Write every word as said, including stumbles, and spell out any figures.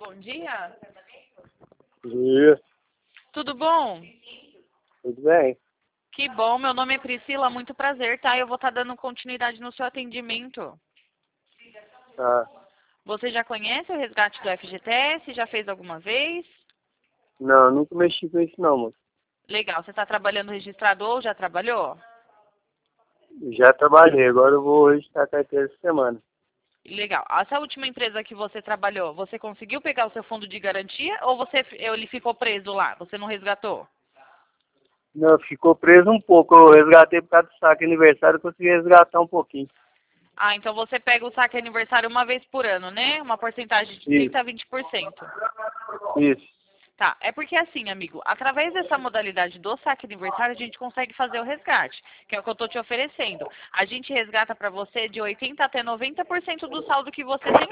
bom dia. Dia, Tudo bom? tudo bem? Que bom, meu nome é Priscila, muito prazer, tá? Eu vou estar dando continuidade no seu atendimento. Ah, Você já conhece o resgate do F G T S? Já fez alguma vez? não, nunca mexi com isso não, moço. Legal, você está trabalhando registrado ou já trabalhou? Já trabalhei, agora eu vou registrar a carteira essa semana. Legal. Essa última empresa que você trabalhou, você conseguiu pegar o seu fundo de garantia ou você, ele ficou preso lá? Você não resgatou? Não, ficou preso um pouco, eu resgatei por causa do saque aniversário, eu consegui resgatar um pouquinho. Ah, então você pega o saque aniversário uma vez por ano, né? Uma porcentagem de Isso, trinta a vinte por cento. isso. Tá, é porque assim, amigo, através dessa modalidade do saque aniversário, a gente consegue fazer o resgate, que é o que eu tô te oferecendo. A gente resgata pra você de oitenta até noventa por cento do saldo que você tem.